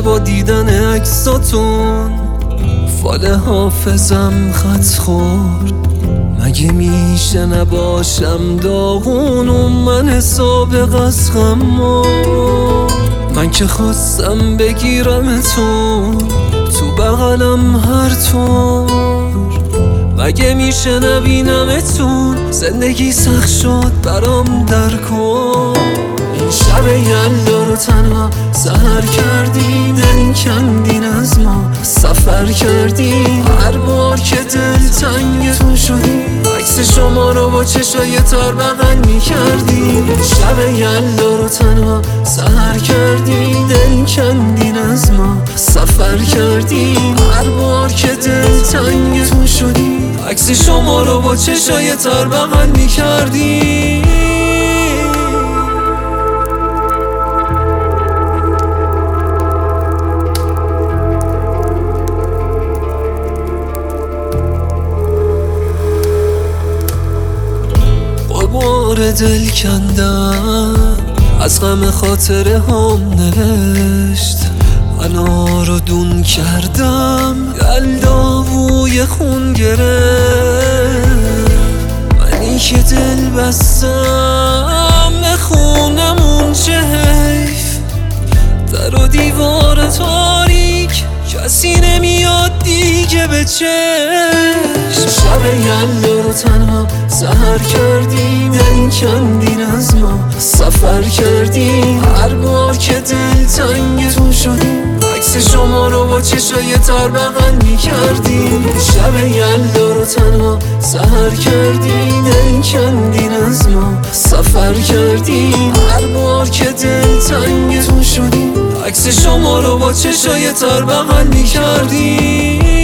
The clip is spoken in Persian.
با دیدن عکساتون فال حافظم خط خورد. مگه میشه نباشم داغون و من سابق از غمم؟ من که خواستم بگیرمتون تو بغلم هر طور. مگه میشه نبینمتون؟ زندگی سخت شد برام در کن. این شب یلدا رو تنها سحر کردی، دل کندین از ما سفر کردی. هر بار که دل تنگتون شدی عکس شما رو با چشای تار بغل میکردی. شب یلدا رو تنها سحر کردی، دل کندین از ما سفر کردی. هر بار که دل تنگتون شدی عکس شما رو با چشای تار بغل میکردی. بار دل کندم از غم خاطره هم نوشت. انا رو دون کردم یلدا بوی خون گرفت. منی که دل بستم به خونمون چه حیف. در و دیوار تاریک کسی نمیاد دیگه به چشم. شب یلدا رو تنها سحر کردی، دل کندین از ما سفر کردی. هر بار که دل تنگتون شدی عکس شما رو با چشای تار بغل میکردی. شب یلدا رو تنها سحر کردی، دل کندین از ما سفر کردی. هر بار که دل تنگتون شدی عکس شما رو با چشای تار بغل میکردی.